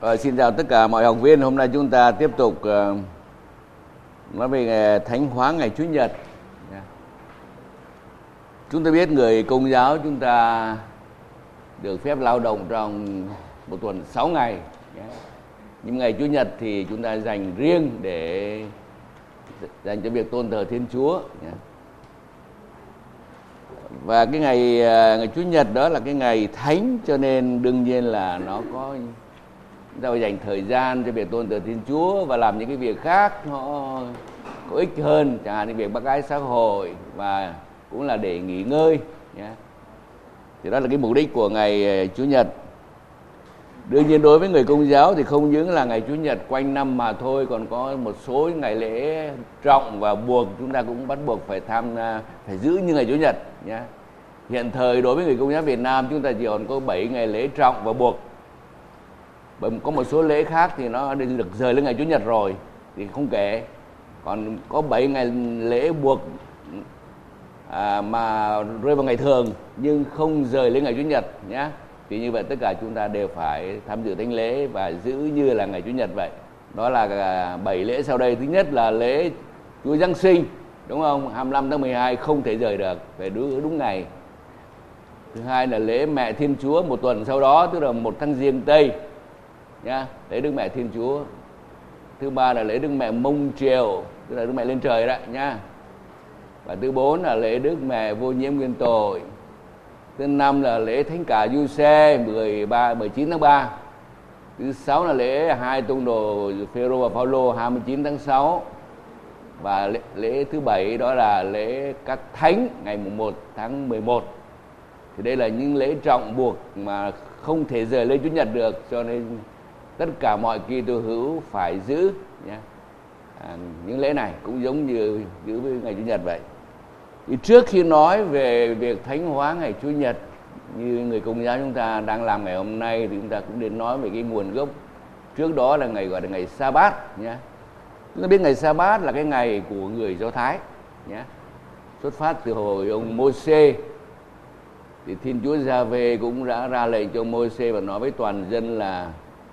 Xin chào tất cả mọi học viên. Hôm nay chúng ta tiếp tục nói về thánh hóa ngày Chủ nhật. Chúng ta biết người Công giáo chúng ta được phép lao động trong một tuần 6 ngày. Nhưng ngày Chủ nhật thì chúng ta dành riêng để dành cho việc tôn thờ Thiên Chúa. Và cái ngày Chủ nhật đó là cái ngày thánh, cho nên đương nhiên là nó có chúng ta phải dành thời gian cho việc tôn thờ Thiên Chúa và làm những cái việc khác nó có ích hơn, chẳng hạn như việc bác ái xã hội và cũng là để nghỉ ngơi nhé. Thì đó là cái mục đích của ngày Chủ nhật. Đương nhiên đối với người Công giáo thì không những là ngày Chủ nhật quanh năm mà thôi, còn có một số ngày lễ trọng và buộc chúng ta cũng bắt buộc phải phải giữ như ngày Chủ nhật nhé. Hiện thời đối với người Công giáo Việt Nam chúng ta chỉ còn có 7 ngày lễ trọng và buộc. Bởi có một số lễ khác thì nó được rời lên ngày Chủ nhật rồi thì không kể. Còn có 7 ngày lễ buộc mà rơi vào ngày thường nhưng không rời lên ngày Chủ nhật nhé. Thì như vậy tất cả chúng ta đều phải tham dự thánh lễ và giữ như là ngày Chủ nhật vậy. Đó là 7 lễ sau đây. Thứ nhất là lễ Chúa Giáng sinh, đúng không? 25 tháng 12 không thể rời được, phải đúng ngày. Thứ hai là lễ Mẹ Thiên Chúa một tuần sau đó, tức là 1 tháng Giêng Tây nhá, lễ Đức Mẹ Thiên Chúa. Thứ ba là lễ Đức Mẹ Mông Triều, tức là Đức Mẹ lên trời đó nhá. Và thứ 4 là lễ Đức Mẹ Vô Nhiễm Nguyên Tội. Thứ 5 là lễ Thánh Cả Giuse 19 tháng 3. Thứ 6 là lễ hai tông đồ Phêrô và Phaolô 29 tháng 6. Và lễ thứ 7 đó là lễ các thánh ngày 1 tháng 11. Thì đây là những lễ trọng buộc mà không thể rời lên Chủ nhật được, cho nên tất cả mọi Kitô hữu phải giữ nhé. Những lễ này cũng giống như giữ với ngày Chủ nhật vậy. Thì trước khi nói về việc thánh hóa ngày Chủ nhật như người Công giáo chúng ta đang làm ngày hôm nay, thì chúng ta cũng đến nói về cái nguồn gốc. Trước đó là ngày gọi là ngày Sa-bát nhé. Chúng ta biết ngày Sa-bát là cái ngày của người Do Thái nhé. Xuất phát từ hồi ông Mô-xê, thì Thiên Chúa Gia-vê cũng đã ra lệnh cho Mô-xê và nói với toàn dân là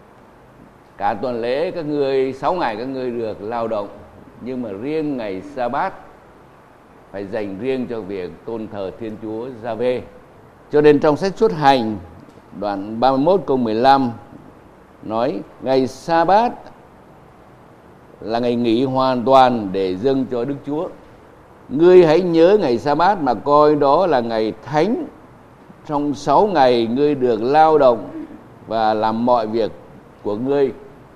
cả tuần lễ các ngươi 6 ngày các ngươi được lao động, nhưng mà riêng ngày Sa-bát phải dành riêng cho việc tôn thờ Thiên Chúa Gia-vê. Cho nên trong sách Xuất Hành đoạn 31 câu 15 nói ngày Sa-bát là ngày nghỉ hoàn toàn để dâng cho Đức Chúa. Ngươi hãy nhớ ngày Sa-bát mà coi đó là ngày thánh. Trong 6 ngày ngươi được lao động và làm mọi việc của ngươi.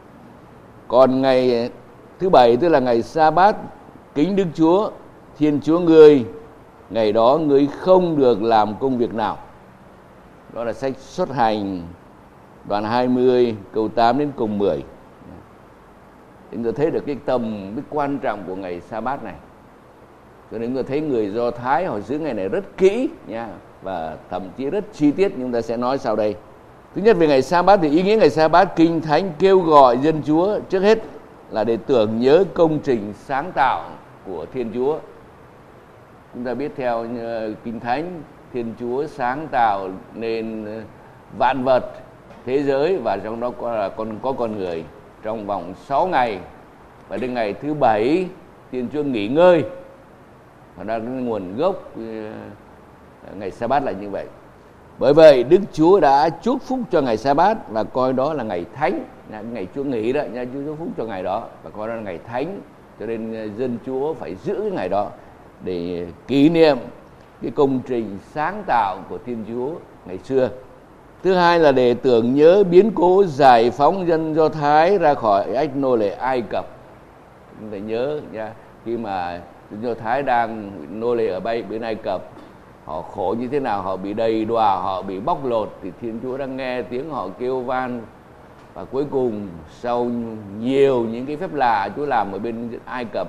Còn ngày thứ 7 tức là ngày Sa-bát kính Đức Chúa Thiên Chúa ngươi, ngày đó ngươi không được làm công việc nào. Đó là sách Xuất Hành đoạn 20 câu 8 đến câu 10. Chúng ta thấy được cái tầm, cái quan trọng của ngày Sa-bát này. Cho nên chúng ta thấy người Do Thái họ giữ ngày này rất kỹ nha, và thậm chí rất chi tiết, chúng ta sẽ nói sau đây. Thứ nhất về ngày Sa-bát thì ý nghĩa ngày Sa-bát Kinh Thánh kêu gọi dân Chúa trước hết là để tưởng nhớ công trình sáng tạo của Thiên Chúa. Chúng ta biết theo Kinh Thánh, Thiên Chúa sáng tạo nên vạn vật, thế giới và trong đó có con người trong vòng 6 ngày. Và đến ngày thứ 7 Thiên Chúa nghỉ ngơi. Và đó là nguồn gốc ngày Sa-bát là như vậy. Bởi vậy Đức Chúa đã chúc phúc cho ngày Sa-bát và coi đó là ngày thánh. Ngày Chúa nghỉ đó, Chúa chúc phúc cho ngày đó và coi đó là ngày thánh. Cho nên dân Chúa phải giữ cái ngày đó để kỷ niệm cái công trình sáng tạo của Thiên Chúa ngày xưa. Thứ hai là để tưởng nhớ biến cố giải phóng dân Do Thái ra khỏi ách nô lệ Ai Cập. Chúng ta nhớ nha, khi mà dân Do Thái đang nô lệ ở bên Ai Cập, họ khổ như thế nào, họ bị đầy đọa, họ bị bóc lột, thì Thiên Chúa đang nghe tiếng họ kêu van. Và cuối cùng sau nhiều những cái phép lạ Chúa làm ở bên Ai Cập,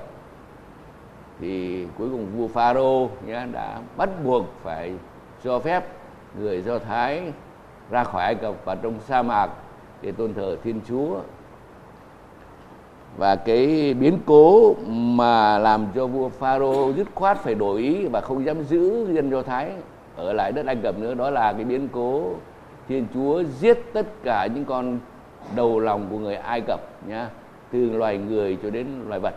thì cuối cùng vua Pharaoh đã bắt buộc phải cho phép người Do Thái ra khỏi Ai Cập và trong sa mạc để tôn thờ Thiên Chúa. Và cái biến cố mà làm cho vua Pharaoh dứt khoát phải đổi ý và không dám giữ dân Do Thái ở lại đất Ai Cập nữa, đó là cái biến cố Thiên Chúa giết tất cả những con đầu lòng của người Ai Cập nhá, từ loài người cho đến loài vật.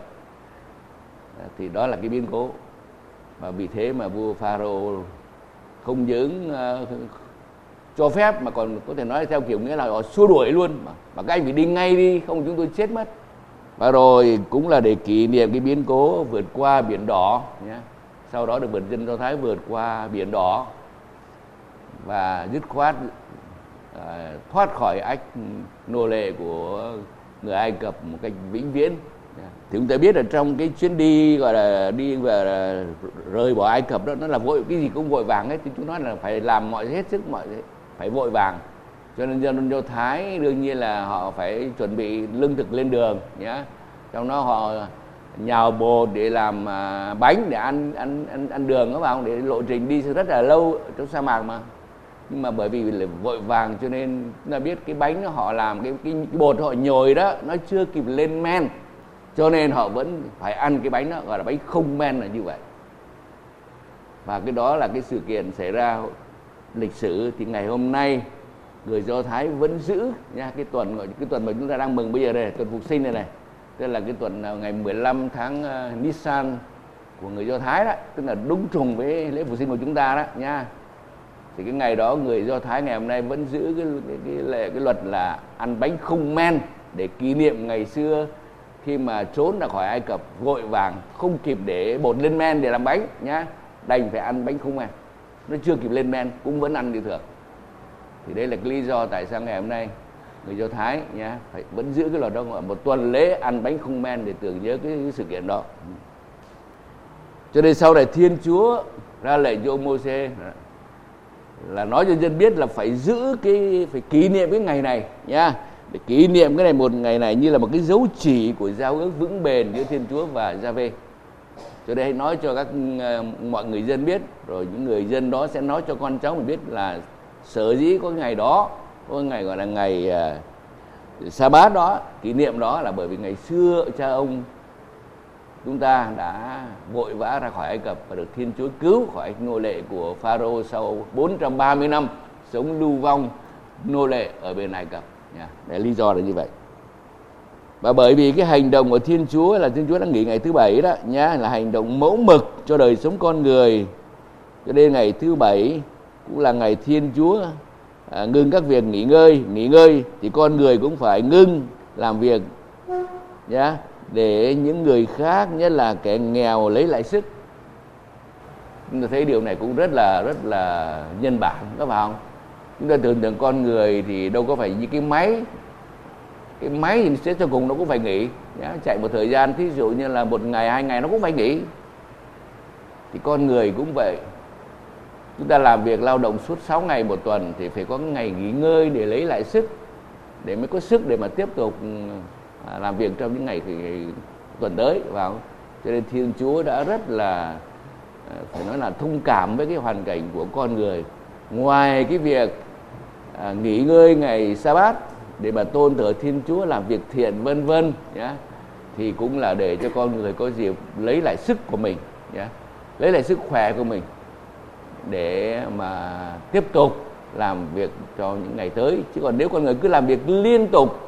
Thì đó là cái biến cố. Và vì thế mà vua Pharaoh không những cho phép mà còn có thể nói theo kiểu nghĩa là họ xua đuổi luôn, mà các anh phải đi ngay đi, không chúng tôi chết mất. Và rồi cũng là để kỷ niệm cái biến cố vượt qua biển đỏ nhé. Sau đó được dân Do Thái vượt qua biển đỏ và dứt khoát thoát khỏi ách nô lệ của người Ai Cập một cách vĩnh viễn. Thì chúng ta biết là trong cái chuyến đi gọi là đi và rời bỏ Ai Cập đó, nó là vội, cái gì cũng vội vàng hết. Thì chúng nói là phải làm hết sức phải vội vàng. Cho nên dân Do Thái đương nhiên là họ phải chuẩn bị lương thực lên đường nhé. Trong đó họ nhào bột để làm bánh để ăn đường đó vào, để lộ trình đi rất là lâu trong sa mạc mà. Nhưng mà bởi vì là vội vàng cho nên chúng ta biết cái bánh họ làm cái bột họ nhồi đó nó chưa kịp lên men, cho nên họ vẫn phải ăn cái bánh đó, gọi là bánh không men là như vậy. Và cái đó là cái sự kiện xảy ra lịch sử. Thì ngày hôm nay người Do Thái vẫn giữ nha, cái tuần mà chúng ta đang mừng bây giờ đây, tuần Phục Sinh này, tức là cái tuần ngày 15 tháng Nisan của người Do Thái đó, tức là đúng trùng với lễ Phục Sinh của chúng ta đó nha. Thì cái ngày đó người Do Thái ngày hôm nay vẫn giữ cái luật là ăn bánh không men để kỷ niệm ngày xưa khi mà trốn ra khỏi Ai Cập vội vàng không kịp để bột lên men để làm bánh nhá, đành phải ăn bánh không men, nó chưa kịp lên men cũng vẫn ăn như thường. Thì đây là cái lý do tại sao ngày hôm nay người Do Thái nhá phải vẫn giữ cái luật đó, gọi một tuần lễ ăn bánh không men để tưởng nhớ cái sự kiện đó. Cho nên sau này Thiên Chúa ra lệnh cho ông Mô-sê là nói cho dân biết là phải giữ phải kỷ niệm cái ngày này nhá, để kỷ niệm cái này, một ngày này như là một cái dấu chỉ của giao ước vững bền giữa Thiên Chúa và Gia-vê. Cho đây nói cho mọi người dân biết, rồi những người dân đó sẽ nói cho con cháu mình biết là sở dĩ có ngày đó, có ngày gọi là ngày Sa-bát đó, kỷ niệm đó là bởi vì ngày xưa cha ông chúng ta đã vội vã ra khỏi Ai Cập và được Thiên Chúa cứu khỏi nô lệ của Pharaoh sau 430 năm sống lưu vong nô lệ ở bên Ai Cập. Để lý do là như vậy. Và bởi vì cái hành động của Thiên Chúa là Thiên Chúa đã nghỉ ngày thứ bảy đó nhá, là hành động mẫu mực cho đời sống con người. Cho nên ngày thứ bảy cũng là ngày Thiên Chúa ngưng các việc nghỉ ngơi thì con người cũng phải ngưng làm việc nhá, để những người khác, nhất là kẻ nghèo lấy lại sức. Chúng ta thấy điều này cũng rất là nhân bản, có phải không? Chúng ta tưởng tượng con người thì đâu có phải như cái máy thì sẽ cho cùng nó cũng phải nghỉ nhá, chạy một thời gian, thí dụ như là 1 ngày 2 ngày nó cũng phải nghỉ. Thì con người cũng vậy, chúng ta làm việc lao động suốt 6 ngày một tuần thì phải có ngày nghỉ ngơi để lấy lại sức, để mới có sức để mà tiếp tục làm việc trong những ngày tuần tới vào. Cho nên Thiên Chúa đã rất là phải nói là thông cảm với cái hoàn cảnh của con người. Ngoài cái việc nghỉ ngơi ngày Sa-bát để mà tôn thờ Thiên Chúa, làm việc thiện vân vân nhá, thì cũng là để cho con người có dịp lấy lại sức của mình nhá, lấy lại sức khỏe của mình để mà tiếp tục làm việc cho những ngày tới. Chứ còn nếu con người cứ làm việc liên tục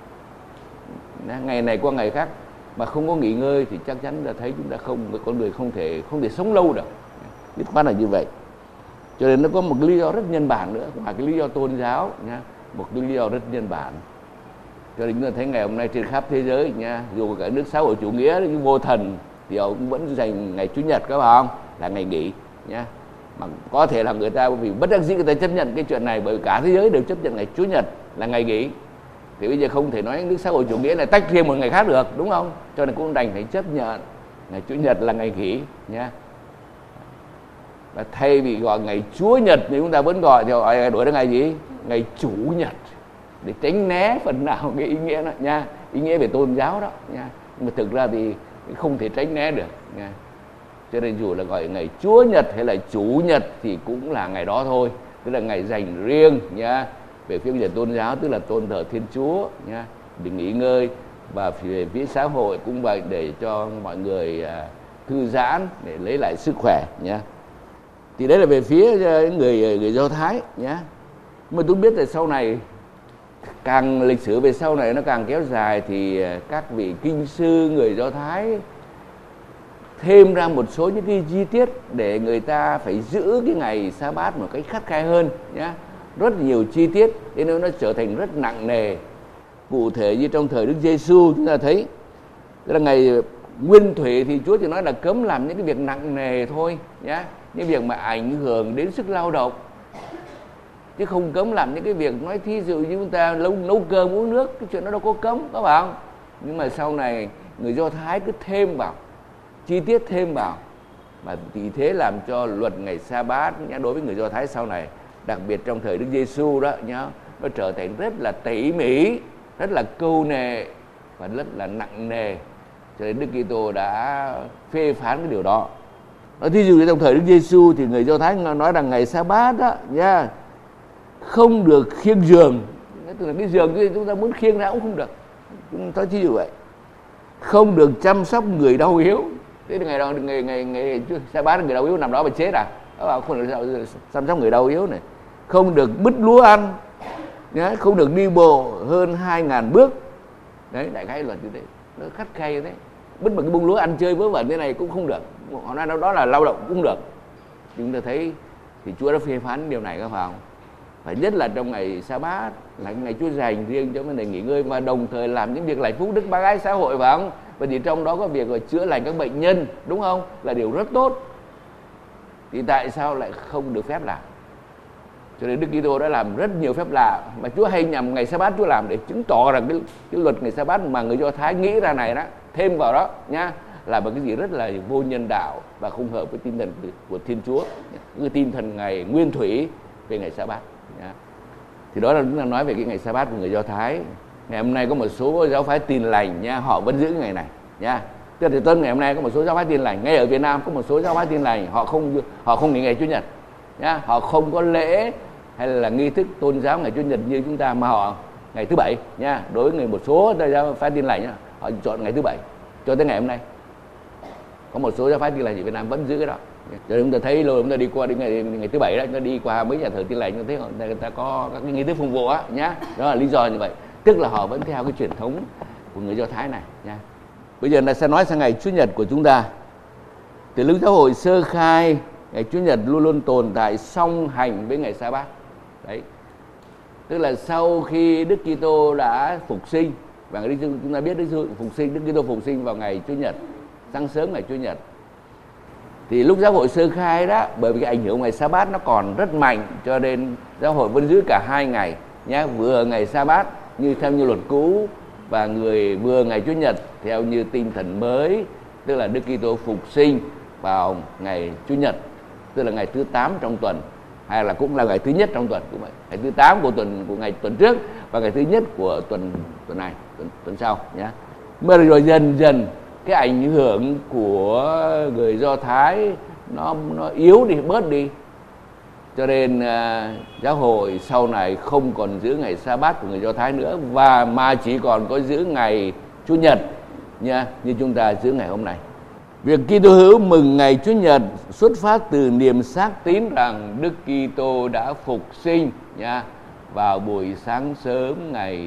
ngày này qua ngày khác mà không có nghỉ ngơi thì chắc chắn là thấy chúng ta con người không thể sống lâu được. Biết khoát là như vậy. Cho nên nó có một lý do rất nhân bản nữa, ngoài cái lý do tôn giáo nha, một cái lý do rất nhân bản. Cho nên chúng ta thấy ngày hôm nay trên khắp thế giới nha, dù cả nước xã hội chủ nghĩa cái vô thần thì họ cũng vẫn dành ngày Chủ nhật, các bạn không, là ngày nghỉ nhá. Mà có thể là người ta vì bất đắc dĩ người ta chấp nhận cái chuyện này, bởi cả thế giới đều chấp nhận ngày Chủ nhật là ngày nghỉ. Thì bây giờ không thể nói nước xã hội chủ nghĩa này tách riêng một ngày khác được, đúng không? Cho nên cũng đành phải chấp nhận ngày Chủ nhật là ngày nghỉ nhá. Và thay vì gọi ngày Chúa Nhật thì chúng ta vẫn gọi thì gọi đổi ra ngày gì? Ngày Chủ nhật, để tránh né phần nào cái ý nghĩa đó nha, ý nghĩa về tôn giáo đó nha. Nhưng mà thực ra thì không thể tránh né được nha. Cho nên dù là gọi ngày Chúa Nhật hay là Chủ nhật thì cũng là ngày đó thôi, tức là ngày dành riêng nha, về phía về tôn giáo, tức là tôn thờ Thiên Chúa nha, để nghỉ ngơi. Và về phía xã hội cũng vậy, để cho mọi người thư giãn, để lấy lại sức khỏe nhé. Thì đấy là về phía người Do Thái nhé. Nhưng mà tôi biết là sau này Càng lịch sử về sau này nó càng kéo dài thì các vị kinh sư người Do Thái thêm ra một số những cái chi tiết để người ta phải giữ cái ngày Sa-bát một cách khắt khe hơn nhá. Rất nhiều chi tiết nên nó trở thành rất nặng nề. Cụ thể như trong thời Đức Giêsu chúng ta thấy là ngày nguyên thủy thì Chúa chỉ nói là cấm làm những cái việc nặng nề thôi nhá, những việc mà ảnh hưởng đến sức lao động, chứ không cấm làm những cái việc nói thí dụ như chúng ta nấu cơm uống nước, cái chuyện đó đâu có cấm, có phải không? Nhưng mà sau này người Do Thái cứ thêm vào, chi tiết thêm vào, và vì thế làm cho luật ngày Sa-bát nhá, đối với người Do Thái sau này, đặc biệt trong thời Đức Giêsu đó nhá, nó trở thành rất là tỉ mỉ, rất là câu nệ và rất là nặng nề. Cho nên Đức Kitô đã phê phán cái điều đó. Thí dụ như trong thời Đức Giêsu thì người Do Thái nói rằng ngày Sa-bát đó nha, không được khiêng giường, tức là cái giường thì chúng ta muốn khiêng ra cũng không được. Chúng ta thí dụ vậy. Không được chăm sóc người đau yếu. Thế thì ngày Sa-bát người đau yếu nằm đó mà chết à? Không được chăm sóc người đau yếu này. Không được bứt lúa ăn, nhá, không được đi bộ hơn 2.000 bước. Đấy, đại khái luật như thế. Nó khắt khe như thế. Bứt một cái bông lúa ăn chơi vớ vẩn thế này cũng không được. Họ nói đó là lao động cũng không được. Chúng ta thấy thì Chúa đã phê phán điều này, các phải không? Phải nhất là trong ngày Sa-bát là ngày Chúa dành riêng cho vấn đề nghỉ ngơi, và đồng thời làm những việc lành phúc đức bác ái xã hội, phải không? Và thì trong đó có việc chữa lành các bệnh nhân, đúng không? Là điều rất tốt. Thì tại sao lại không được phép làm? Cho nên Đức Kitô đã làm rất nhiều phép lạ mà Chúa hay nhằm ngày Sa-bát Chúa làm để chứng tỏ rằng cái luật ngày Sa-bát mà người Do Thái nghĩ ra này đó, thêm vào đó nhá, là một cái gì rất là vô nhân đạo và không hợp với tinh thần của Thiên Chúa, cái tinh thần ngày nguyên thủy về ngày Sa-bát nhá. Thì đó là chúng ta nói về cái ngày Sa-bát của người Do Thái. Ngày hôm nay có một số giáo phái Tin lành nha, họ vẫn giữ cái ngày này nha. Tức là tuần ngày hôm nay có một số giáo phái Tin lành, ngay ở Việt Nam có một số giáo phái Tin lành, họ không nghỉ ngày Chủ nhật nhá, họ không có lễ hay là nghi thức tôn giáo ngày Chủ nhật như chúng ta, mà họ ngày thứ bảy nha. Đối với một số giáo phái Tin lành nhá, họ chọn ngày thứ bảy cho tới ngày hôm nay. Có một số giáo phái Tin lành ở Việt Nam vẫn giữ cái đó. Cho nên chúng ta thấy lâu chúng ta đi qua đến ngày thứ bảy đó, chúng ta đi qua mấy nhà thờ Tin lành, chúng ta thấy người ta có các cái nghi thức phụng vụ á nhá. Đó là lý do như vậy, tức là họ vẫn theo cái truyền thống của người Do Thái này nha. Bây giờ là sẽ nói sang ngày Chủ nhật của chúng ta. Từ lúc giáo hội sơ khai, ngày Chủ nhật luôn luôn tồn tại song hành với ngày Sa-bát. Đấy. Tức là sau khi Đức Kitô đã phục sinh, và chúng ta biết Đức Kitô phục sinh vào ngày Chủ nhật, sáng sớm ngày Chủ nhật. Thì lúc giáo hội sơ khai đó, bởi vì cái ảnh hưởng ngày Sa-bát nó còn rất mạnh, cho nên giáo hội vẫn giữ cả hai ngày nhé, vừa ngày Sa-bát như theo như luật cũ, và vừa ngày Chủ nhật theo như tinh thần mới, tức là Đức Kitô phục sinh vào ngày Chủ nhật, tức là ngày thứ 8 trong tuần, hay là cũng là ngày thứ nhất trong tuần cũng vậy, ngày thứ 8 của ngày tuần trước và ngày thứ nhất của tuần này, tuần sau nhé. Mà rồi dần dần cái ảnh hưởng của người Do Thái nó yếu đi, bớt đi, cho nên giáo hội sau này không còn giữ ngày Sa-bát của người Do Thái nữa, và mà chỉ còn có giữ ngày Chủ nhật nha, như chúng ta giữ ngày hôm nay. Việc Kitô hữu mừng ngày Chủ nhật xuất phát từ niềm xác tín rằng Đức Kitô đã phục sinh nha, vào buổi sáng sớm ngày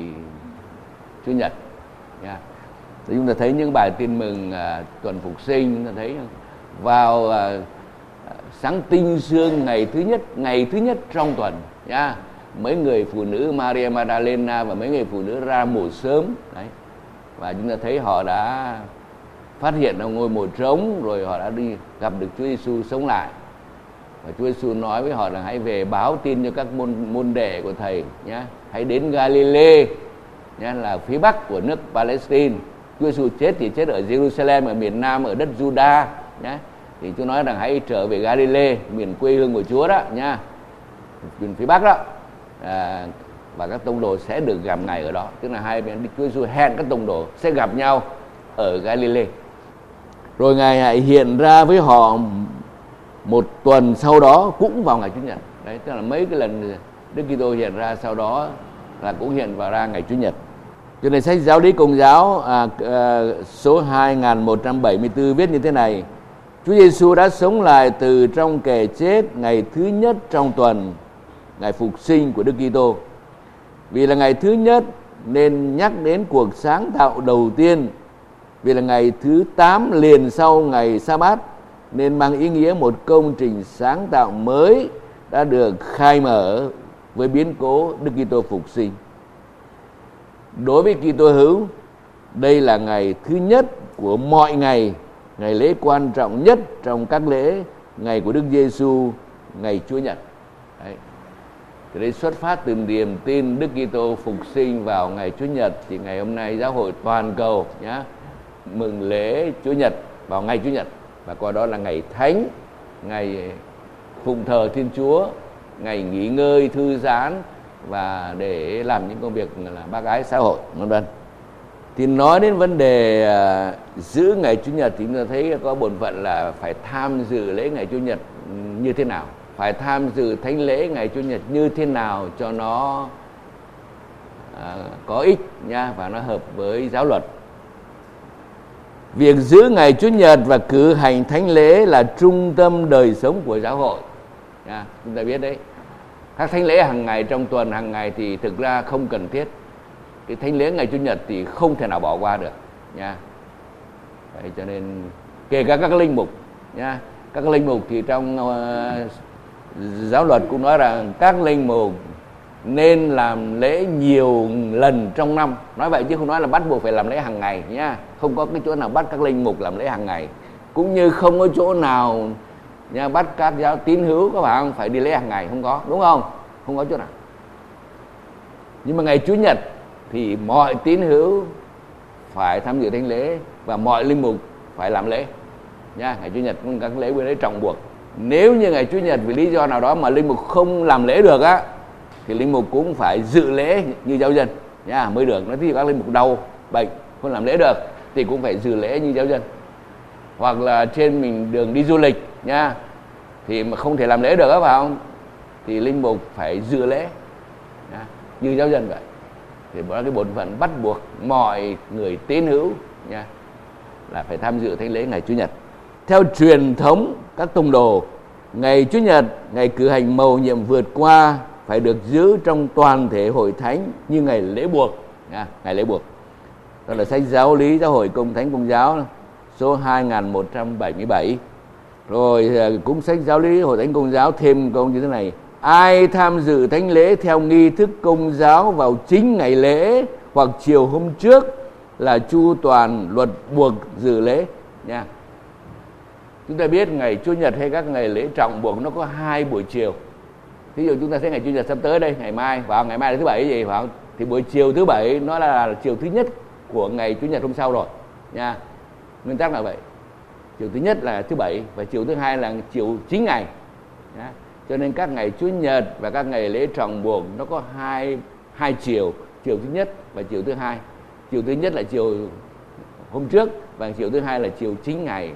Chủ nhật nha. Thì chúng ta thấy những bài tin mừng tuần phục sinh, chúng ta thấy vào sáng tinh sương ngày thứ nhất trong tuần nha, mấy người phụ nữ Maria Magdalena và mấy người phụ nữ ra mổ sớm đấy, và chúng ta thấy họ đã phát hiện ra ngôi mộ trống, rồi họ đã đi gặp được Chúa Giêsu sống lại, và Chúa Giêsu nói với họ là hãy về báo tin cho các môn đệ của thầy nhé, hãy đến Galilee nhé, là phía bắc của nước Palestine. Chúa Giêsu chết thì chết ở Jerusalem, ở miền Nam, ở đất Juda nhé. Thì Chúa nói rằng hãy trở về Galilee, miền quê hương của Chúa đó nha, miền phía bắc đó, và các tông đồ sẽ được gặp Ngài ở đó. Tức là hai bên Chúa Giêsu hẹn các tông đồ sẽ gặp nhau ở Galilee. Rồi Ngài hãy hiện ra với họ một tuần sau đó cũng vào ngày Chủ nhật. Đấy, tức là mấy cái lần Đức Kitô hiện ra sau đó là cũng hiện vào ra ngày Chủ nhật. Cho nên sách Giáo lý Công giáo số 2174 viết như thế này: Chúa Giêsu đã sống lại từ trong kẻ chết ngày thứ nhất trong tuần, ngày phục sinh của Đức Kitô. Vì là ngày thứ nhất nên nhắc đến cuộc sáng tạo đầu tiên. Vì là ngày thứ 8 liền sau ngày Sa-bát nên mang ý nghĩa một công trình sáng tạo mới đã được khai mở với biến cố Đức Kitô phục sinh. Đối với Kitô hữu, đây là ngày thứ nhất của mọi ngày, ngày lễ quan trọng nhất trong các lễ, ngày của Đức Giêsu, ngày Chúa Nhật. Đấy. Từ đây xuất phát từ niềm tin Đức Kitô phục sinh vào ngày Chúa Nhật, thì ngày hôm nay giáo hội toàn cầu nhá, mừng lễ Chúa Nhật vào ngày Chúa Nhật, và coi đó là ngày thánh, ngày phụng thờ Thiên Chúa, ngày nghỉ ngơi thư giãn và để làm những công việc là bác ái xã hội, vân vân. Thì nói đến vấn đề giữ ngày Chủ nhật thì chúng ta thấy có bổn phận là phải tham dự lễ ngày Chủ nhật như thế nào, phải tham dự thánh lễ ngày Chủ nhật như thế nào cho nó có ích nha, và nó hợp với giáo luật. Việc giữ ngày Chủ nhật và cử hành thánh lễ là trung tâm đời sống của giáo hội nha. Chúng ta biết đấy, các thánh lễ hàng ngày trong tuần, hàng ngày thì thực ra không cần thiết. Cái thánh lễ ngày Chủ nhật thì không thể nào bỏ qua được nha. Vậy cho nên kể cả các linh mục nha, các linh mục thì trong giáo luật cũng nói rằng các linh mục nên làm lễ nhiều lần trong năm. Nói vậy chứ không nói là bắt buộc phải làm lễ hàng ngày nha. Không có cái chỗ nào bắt các linh mục làm lễ hàng ngày, cũng như không có chỗ nào nha bắt các giáo tín hữu các bạn phải đi lễ hàng ngày, không có, đúng không? Không có chỗ nào. Nhưng mà ngày Chủ nhật thì mọi tín hữu phải tham dự thánh lễ và mọi linh mục phải làm lễ nha. Ngày Chủ nhật cũng các lễ lễ trọng buộc. Nếu như ngày Chủ nhật vì lý do nào đó mà linh mục không làm lễ được á, thì linh mục cũng phải dự lễ như giáo dân nha mới được. Nói ví dụ các linh mục đau bệnh không làm lễ được thì cũng phải dự lễ như giáo dân. Hoặc là trên mình đường đi du lịch nha, thì mà không thể làm lễ được á, phải không? Thì linh mục phải dự lễ nha, như giáo dân vậy. Thì đó là cái bổn phận bắt buộc mọi người tín hữu nha, là phải tham dự thánh lễ ngày Chủ nhật. Theo truyền thống các tông đồ, ngày Chủ nhật, ngày cử hành mầu nhiệm vượt qua phải được giữ trong toàn thể hội thánh như ngày lễ buộc nha, ngày lễ buộc. Đó là sách Giáo lý Giáo hội Công thánh Công giáo số 2177. Rồi cũng sách Giáo lý Hội thánh Công giáo thêm câu như thế này: ai tham dự thánh lễ theo nghi thức công giáo vào chính ngày lễ hoặc chiều hôm trước là chu toàn luật buộc dự lễ nha. Chúng ta biết ngày Chủ nhật hay các ngày lễ trọng buộc nó có 2 buổi chiều. Ví dụ chúng ta thấy ngày Chủ nhật sắp tới đây, ngày mai, vào ngày mai là thứ Bảy gì phải không? Thì buổi chiều thứ Bảy nó là chiều thứ nhất của ngày Chủ nhật hôm sau rồi nha. Nguyên tắc là vậy. Chiều thứ nhất là thứ Bảy và chiều thứ hai là chiều chính ngày nha. Cho nên các ngày Chủ nhật và các ngày lễ trọng buộc nó có hai chiều, chiều thứ nhất và chiều thứ hai. Chiều thứ nhất là chiều hôm trước và chiều thứ hai là chiều chính ngày.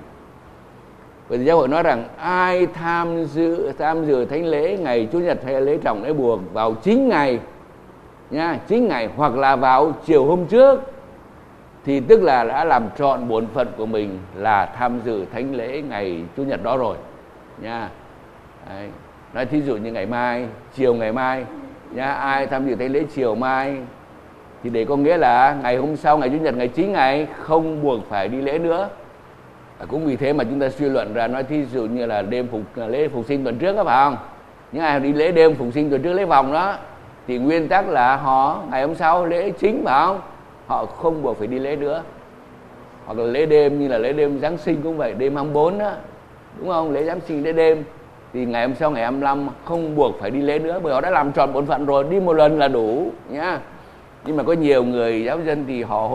Vậy thì giáo hội nói rằng ai tham dự thánh lễ ngày Chủ nhật hay lễ trọng lễ buộc vào chính ngày nha, chính ngày hoặc là vào chiều hôm trước thì tức là đã làm trọn bổn phận của mình là tham dự thánh lễ ngày Chủ nhật đó rồi nha. Đấy. Nói thí dụ như ngày mai, chiều ngày mai nha, ai tham dự thánh lễ chiều mai thì để có nghĩa là ngày hôm sau, ngày Chủ nhật, ngày chính ngày không buộc phải đi lễ nữa. Cũng vì thế mà chúng ta suy luận ra, nói thí dụ như là lễ phục sinh tuần trước đó phải không? Những ai đi lễ đêm phục sinh tuần trước lễ vòng đó thì nguyên tắc là họ ngày hôm sau lễ chính phải không? Họ không buộc phải đi lễ nữa. Hoặc là lễ đêm như là lễ đêm Giáng sinh cũng vậy, đêm 24 đó, đúng không? Lễ Giáng sinh lễ đêm thì ngày hôm sau ngày 25 không buộc phải đi lễ nữa, bởi họ đã làm tròn bổn phận rồi, đi một lần là đủ nhá. Nhưng mà có nhiều người giáo dân thì họ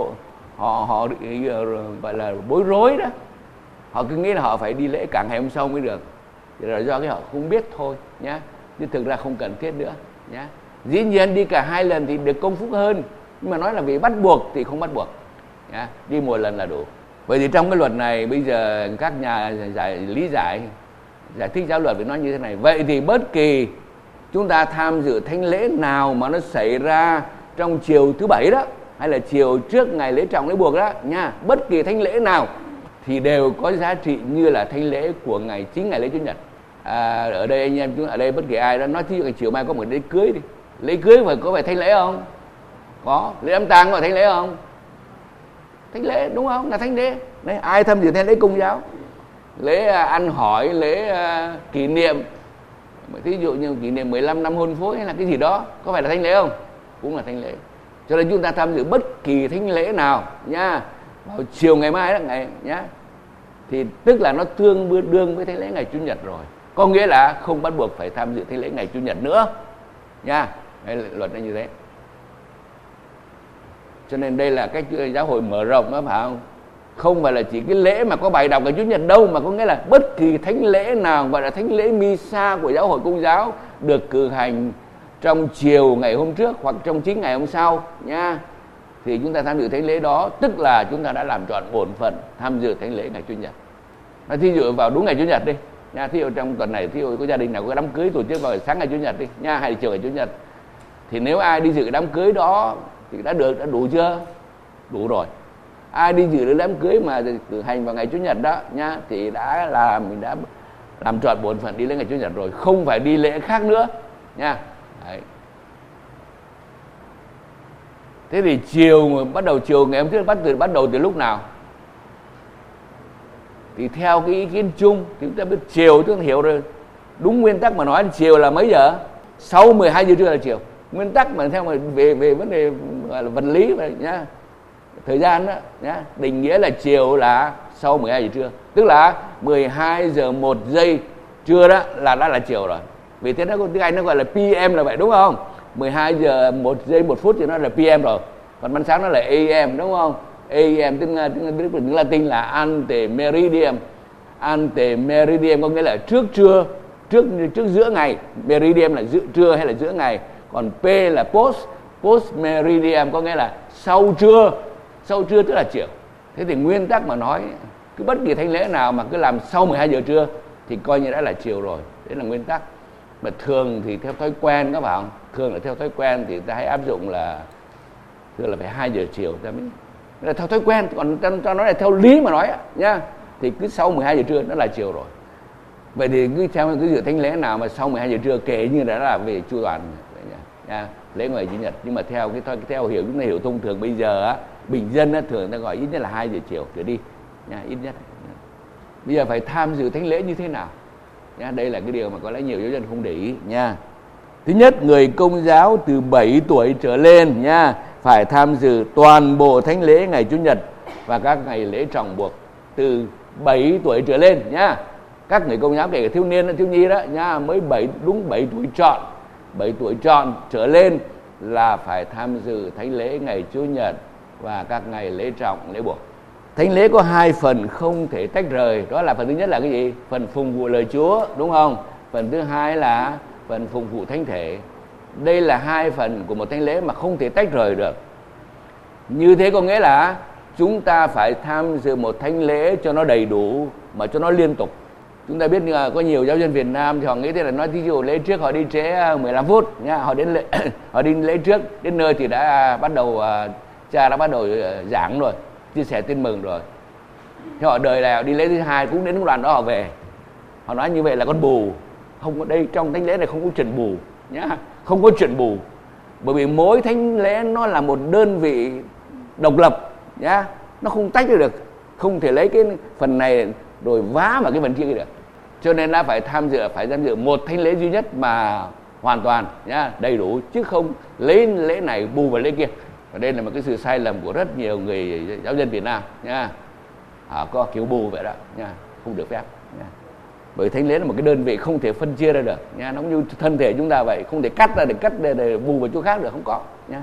gọi là bối rối đó. Họ cứ nghĩ là họ phải đi lễ cả ngày hôm sau mới được. Thì là do cái họ không biết thôi nhá. Nhưng thực ra không cần thiết nữa nhá. Dĩ nhiên đi cả 2 lần thì được công phúc hơn, nhưng mà nói là vì bắt buộc thì không bắt buộc nhá. Đi một lần là đủ. Vậy thì trong cái luật này bây giờ các nhà giải thích giáo luật phải nói như thế này: vậy thì bất kỳ chúng ta tham dự thánh lễ nào mà nó xảy ra trong chiều thứ Bảy đó, hay là chiều trước ngày lễ trọng lễ buộc đó nha, bất kỳ thánh lễ nào thì đều có giá trị như là thánh lễ của ngày chính ngày lễ Chủ nhật. Ở đây anh em chúng ở đây bất kỳ ai đó nói thí dụ chiều mai có một đám cưới đi, Lễ cưới có phải thánh lễ không? Có. Lễ đám tang có phải thánh lễ không? Thánh lễ, đúng không? Là thánh lễ. Đấy, ai tham dự thánh lễ Công giáo? Lễ ăn hỏi, lễ kỷ niệm, ví dụ như kỷ niệm 15 năm hôn phối hay là cái gì đó, có phải là thánh lễ không? Cũng là thánh lễ. Cho nên chúng ta tham dự bất kỳ thánh lễ nào nha, vào chiều ngày mai đó ngày nhá, thì tức là nó tương đương với thánh lễ ngày Chủ nhật rồi. Có nghĩa là không bắt buộc phải tham dự thánh lễ ngày Chủ nhật nữa nha. Đây, luật là như thế. Cho nên đây là cách giáo hội mở rộng đó, phải không? Không phải là chỉ cái lễ mà có bài đọc ngày Chủ nhật đâu, mà có nghĩa là bất kỳ thánh lễ nào gọi là thánh lễ Misa của giáo hội Công giáo được cử hành trong chiều ngày hôm trước hoặc trong chính ngày hôm sau nha, thì chúng ta tham dự thánh lễ đó, tức là chúng ta đã làm trọn bổn phận tham dự thánh lễ ngày Chủ nhật. Thí dụ vào đúng ngày Chủ nhật đi nha, thí dụ trong tuần này thí dụ có gia đình nào có đám cưới tổ chức vào sáng ngày Chủ nhật đi nha, hay là chiều ngày Chủ nhật, thì nếu ai đi dự đám cưới đó thì đã đủ chưa? Đủ rồi. Ai đi dự được đám cưới mà cử hành vào ngày Chủ nhật đó nha, thì mình đã làm trọn bổn phận đi lễ ngày Chủ nhật rồi, không phải đi lễ khác nữa nha. Đấy. Thế thì chiều ngày hôm trước bắt đầu từ lúc nào? Thì theo cái ý kiến chung thì chúng ta biết chiều, chúng ta hiểu rồi. Đúng nguyên tắc mà nói chiều là mấy giờ? Sau 12 giờ trưa là chiều. Nguyên tắc mà theo mà về vấn đề gọi là vật lý vậy nhá. Thời gian đó nhá, định nghĩa là chiều là sau 12 giờ trưa. Tức là 12 giờ 1 giây trưa đó là đã là chiều rồi. Vì thế nó tiếng Anh nó gọi là PM là vậy, đúng không? 12 giờ 1 giây 1 phút thì nó là PM rồi. Còn ban sáng nó là AM, đúng không? AM tiếng Latin là ante meridiem. Ante meridiem có nghĩa là trước trưa, trước giữa ngày. Meridiem là trưa hay là giữa ngày. Còn P là post meridiem có nghĩa là sau trưa tức là chiều. Thế thì nguyên tắc mà nói, cứ bất kỳ thánh lễ nào mà cứ làm sau 12 giờ trưa thì coi như đã là chiều rồi. Đấy là nguyên tắc. Mà thường thì theo thói quen các bạn, thường là theo thói quen thì ta hay áp dụng là thường là phải 2 giờ chiều ta mới là theo thói quen. Còn ta nói là theo lý mà nói nhá, thì cứ sau 12 giờ trưa nó là chiều rồi. Vậy thì cứ theo cái dự thánh lễ nào mà sau 12 giờ trưa kể như đã là về chu toàn nha, lễ ngày Chủ nhật. Nhưng mà theo hiểu chúng ta hiểu thông thường bây giờ á, bình dân á, thường ta gọi ít nhất là 2 giờ chiều trở đi nha, ít nhất. Bây giờ phải tham dự thánh lễ như thế nào nha, đây là cái điều mà có lẽ nhiều giáo dân không để ý nha. Thứ nhất, người Công giáo từ 7 tuổi trở lên nha, phải tham dự toàn bộ thánh lễ ngày Chủ nhật và các ngày lễ trọng buộc từ 7 tuổi trở lên nha. Các người Công giáo kể cả thiếu niên thiếu nhi đó nha, mới 7 tuổi trọn, 7 tuổi trọn trở lên là phải tham dự thánh lễ ngày Chủ nhật và các ngày lễ trọng, lễ buộc. Thánh lễ có 2 phần không thể tách rời, đó là phần thứ nhất là cái gì? Phần phụng vụ lời Chúa, đúng không? Phần thứ hai là phần phụng vụ thánh thể. Đây là 2 phần của một thánh lễ mà không thể tách rời được. Như thế có nghĩa là chúng ta phải tham dự một thánh lễ cho nó đầy đủ mà cho nó liên tục. Chúng ta biết có nhiều giáo dân Việt Nam thì họ nghĩ thế là nói thí dụ lễ trước họ đi trễ 15 phút nha, họ đi lễ trước đến nơi thì đã bắt đầu cha đã bắt đầu giảng rồi, chia sẻ tin mừng rồi. Thế họ đời nào đi lễ thứ hai cũng đến đoạn đó họ về. Họ nói như vậy là con bù. Không có, đây trong thánh lễ này không có chuyện bù nhá, không có chuyện bù. Bởi vì mỗi thánh lễ nó là một đơn vị độc lập nhá, nó không tách được, không thể lấy cái phần này rồi vá vào cái phần kia được. Cho nên là phải tham dự một thánh lễ duy nhất mà hoàn toàn nhá, đầy đủ, chứ không lấy lễ này bù vào lễ kia. Và đây là một cái sự sai lầm của rất nhiều người giáo dân Việt Nam nha. Có kiểu bù vậy đó nha, không được phép nha. Bởi thánh lễ là một cái đơn vị không thể phân chia ra được nha, nó như thân thể chúng ta vậy, không thể cắt ra để bù vào chỗ khác được, không có nha.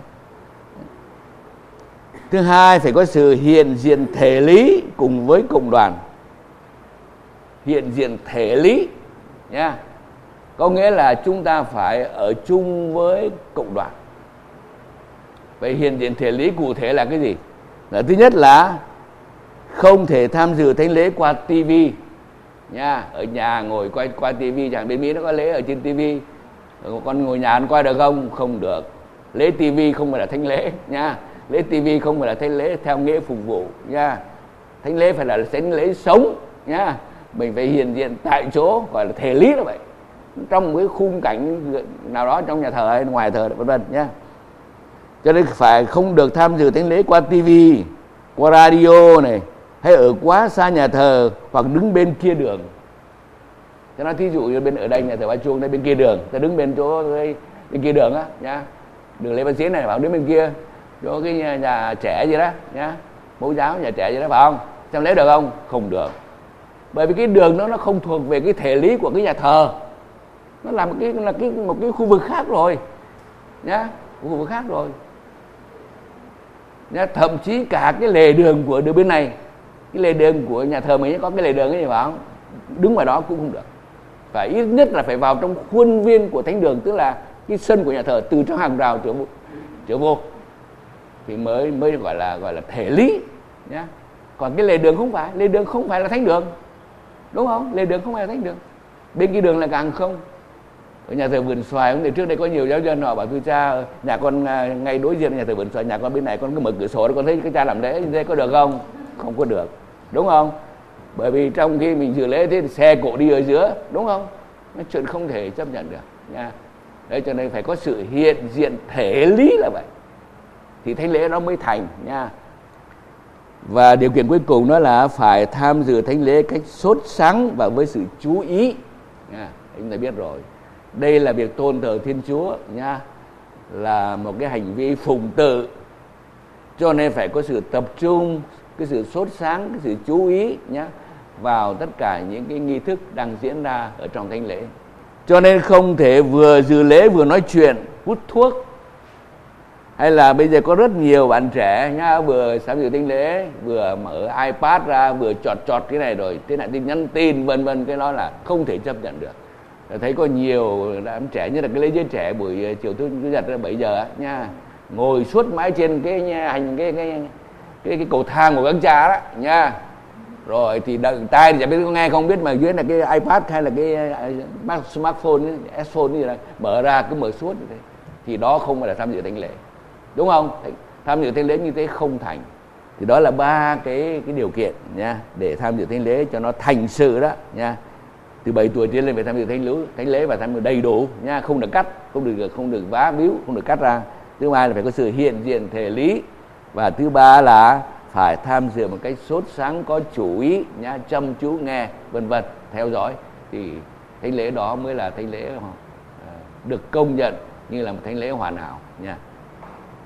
Thứ hai, phải có sự hiện diện thể lý cùng với cộng đoàn. Hiện diện thể lý nha, có nghĩa là chúng ta phải ở chung với cộng đoàn. Vậy hiện diện thể lý cụ thể là cái gì? Thứ nhất là không thể tham dự thánh lễ qua tivi nha, ở nhà ngồi qua tivi, chẳng bên Mỹ nó có lễ ở trên tivi, con ngồi nhà ăn coi được không? Không được. Lễ tivi không phải là thánh lễ nha, lễ tivi không phải là thánh lễ theo nghĩa phục vụ nha. Thánh lễ phải là thánh lễ sống nha, mình phải hiện diện tại chỗ, gọi là thể lý đó vậy. trong một cái khung cảnh nào đó trong nhà thờ hay ngoài thờ vân vân nhé. Cho nên phải không được tham dự thánh lễ qua tivi, qua radio này, hay ở quá xa nhà thờ hoặc đứng bên kia đường. Cho nó thí dụ như bên ở đây nhà thờ Ba Chuông đây bên kia đường, ta đứng bên chỗ bên kia đường á nhá, đường Lê Văn Xín này, bảo đứng bên kia chỗ cái nhà trẻ gì đó nhá, mẫu giáo nhà trẻ gì đó, phải không? Xem lễ được không? Không được, bởi vì cái đường đó nó không thuộc về cái thể lý của cái nhà thờ, nó là một cái khu vực khác rồi nhá, khu vực khác rồi nhá. Thậm chí cả cái lề đường của đường bên này, cái lề đường của nhà thờ mình có cái lề đường ấy, phải không? Đứng ngoài đó cũng không được, phải ít nhất là phải vào trong khuôn viên của thánh đường, tức là cái sân của nhà thờ, từ trong hàng rào trở vô thì mới gọi là thể lý nhá. Còn cái lề đường không phải, lề đường không phải là thánh đường, đúng không? Lề đường không phải là thánh đường. Bên kia đường là càng không. Ở nhà thờ Vườn Xoài, hôm trước đây có nhiều giáo dân họ bảo thưa cha, nhà con ngay đối diện nhà thờ Vườn Xoài, nhà con bên này con cứ mở cửa sổ, con thấy cái cha làm lễ như thế có được không? Không có được, đúng không? Bởi vì trong khi mình dự lễ thế thì xe cộ đi ở giữa, đúng không? Nó chuyện không thể chấp nhận được nha. Đấy, cho nên phải có sự hiện diện thể lý là vậy thì thánh lễ nó mới thành nha. Và điều kiện cuối cùng đó là phải tham dự thánh lễ cách sốt sắng và với sự chú ý nha. Chúng ta biết rồi, đây là việc tôn thờ Thiên Chúa nha, là một cái hành vi phụng tự, cho nên phải có sự tập trung, cái sự sốt sáng, cái sự chú ý nhá vào tất cả những cái nghi thức đang diễn ra ở trong thánh lễ. Cho nên không thể vừa dự lễ vừa nói chuyện, hút thuốc, hay là bây giờ có rất nhiều bạn trẻ nhá, vừa tham dự thánh lễ vừa mở iPad ra, vừa chọt cái này rồi thế này tin nhắn tin vân vân, cái đó là không thể chấp nhận được. Thấy có nhiều đám trẻ, như là cái lễ giới trẻ buổi chiều thứ nhật 7 giờ nha, ngồi suốt mãi trên cái cầu thang của các cha đó nha. Rồi thì tai thì chẳng biết có nghe không biết, mà dưới là cái iPad hay là cái smartphone, smartphone gì đó mở ra cứ mở suốt như thế, thì đó không phải là tham dự thánh lễ, đúng không? Tham dự thánh lễ như thế không thành. Thì đó là ba cái điều kiện nha để tham dự thánh lễ cho nó thành sự đó nha. Từ 7 tuổi trở lên phải tham dự thánh lễ và tham dự đầy đủ nha, không được cắt, không được vá víu, không được cắt ra. Thứ hai là phải có sự hiện diện thể lý, và thứ ba là phải tham dự một cách sốt sáng, có chú ý nhá, chăm chú nghe vân vân, theo dõi, thì thánh lễ đó mới là thánh lễ được công nhận như là một thánh lễ hoàn hảo nha.